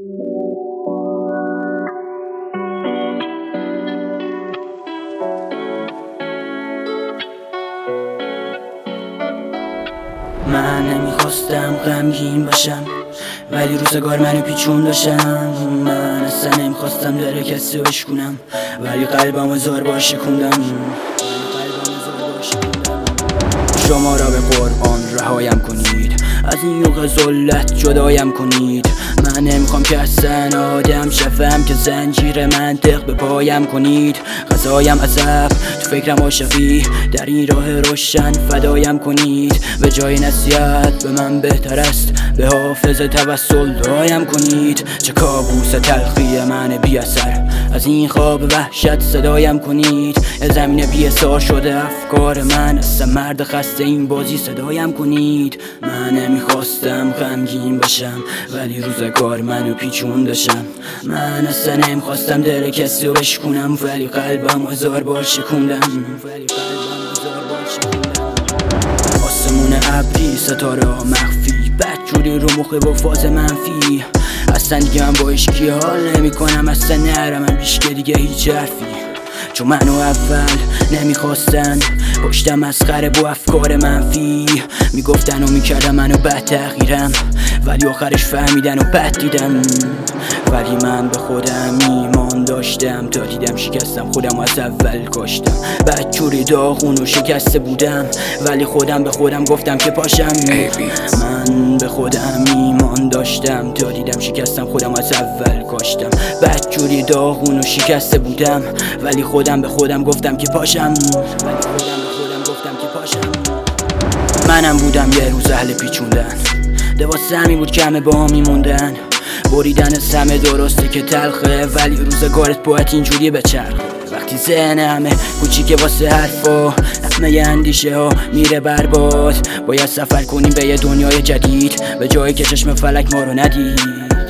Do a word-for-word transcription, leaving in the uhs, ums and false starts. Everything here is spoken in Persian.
من نمیخواستم غمگین باشم، ولی روزگار منو پیچون داشتم. من اصلا نمیخواستم دل کسی رو بشکنم، ولی قلبم هزار بار شکوندم. شما را به قرآن رهایم کنید، از این یوغ ذلت جدایم کنید. من نمیخوام که اصلا آدم شفم، که زنجیر منطق به پایم کنید. غذایم عذاب، تو فکرم عاشقی، در این راه روشن فدایم کنید. به جای نصیحت به من بهتر است به حافظ توسل دعایم کنید. چه کابوس تلخی من بی اثر، از این خواب وحشت صدایم کنید. زمین بی اثار شده افکار من، اصلا مرد خسته این بازی صدایم کنید. من نمیخواستم غمگین باشم، ولی روزگار منو پیچون داشتم. من اصلا نمیخواستم دل کسی رو بشکنم، ولی قلبم هزار بار شکوندم. آسمون ابری، ستاره ها مخفی، بدجوری رو مخه با فاز منفی. اصلا دیگه من با عشقی حال نمی کنم، اصلا نرم من بیش که دیگه هیچ حرفی. چون منو اول نمیخواستن، پشتم مسخره با افکار منفی. میگفتن و میکردم منو بد تغییرم، ولی آخرش فهمیدن و بد دیدم. ولی من به خودم ایمان داشتم، تا دیدم شکستم خودم از اول کاشتم. بدجوری داغون و شکسته بودم، ولی خودم به خودم گفتم که پاشم. من به خودم ایمان داشتم، تا دیدم شکستم خودم از اول کاشتم. بدجوری داغون و شکسته بودم، ولی خودم به خودم گفتم که پاشم. ولی خودم به خودم گفتم که پاشم. منم بودم یه روز اهل پیچوندن، لباس همین بود که همه با هم میموندن. بریدن سمه درسته که تلخه، ولی روزگارت باید اینجوری بچرخه. وقتی ذهن همه کوچیکه واسه حرفا، همه اندیشه ها میره برباد. باید سفر کنیم به یه دنیای جدید، به جایی که چشم فلک ما رو ندید.